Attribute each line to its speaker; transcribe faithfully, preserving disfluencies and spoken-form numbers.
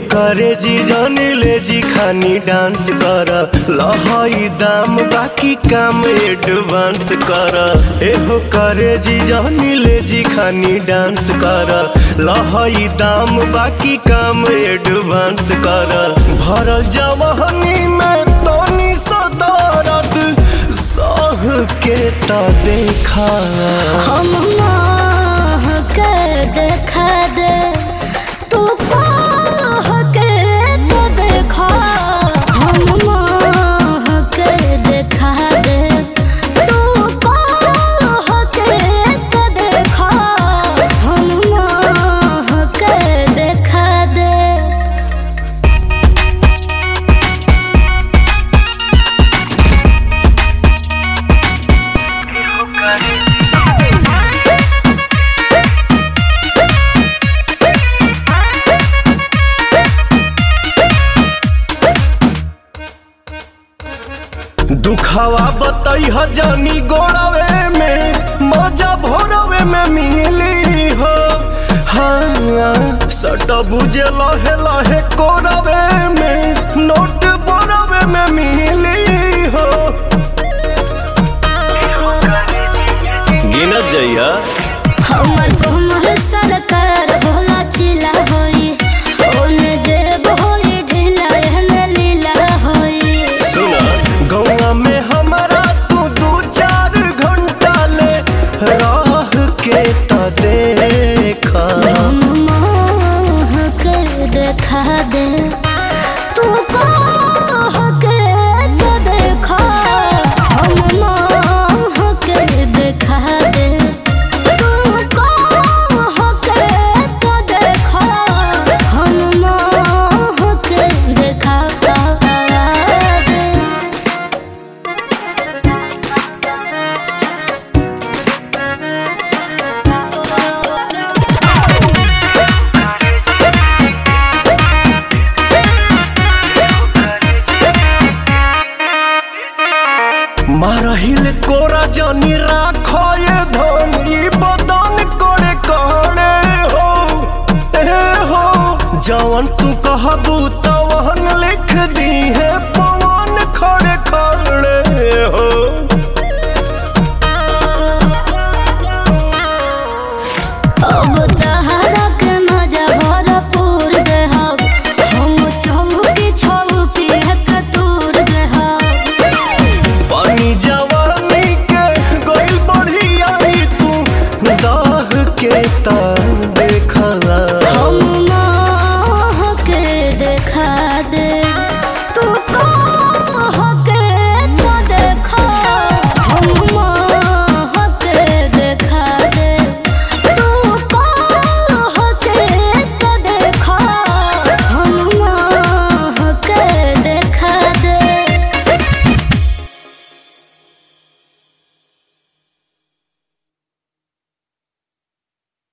Speaker 1: करे जी जानी ले जी खानी डांस कर लहई दाम बाकी काम एडवांस कर एहो करे जी जानी ले जी खानी डांस कर लहई दाम बाकी काम एडवांस कर भरल जवानी में तनी सदरद सह के ता देखा
Speaker 2: हम के देखा दे तू कह के तो देखा हम के देखा दे तू कह के तो देखा हम के देखा दे
Speaker 1: दुखावा बताई जानी गोड़ावे में मजा भोरवे में मिली हो हाँ सट बुझे लहे लहे कोरवे में नोट बोरवे में मिली हो गिनत जइया
Speaker 2: हमर कोमल सरकार भोला चिला होई ओने जेब होई ढीला एहने लीला होई
Speaker 1: सुना गौवा में हमारा तू दू चार घंटा ले राह के ता देखा
Speaker 2: हम के देखा दे तू कह के तो देखा हम के देखा दे
Speaker 1: मारहिल कोरा जानी राखो ये धनी बदन करे कहले हो ए हो जवन तू कहबू तवन लिख दी है पवन खड़े खड़े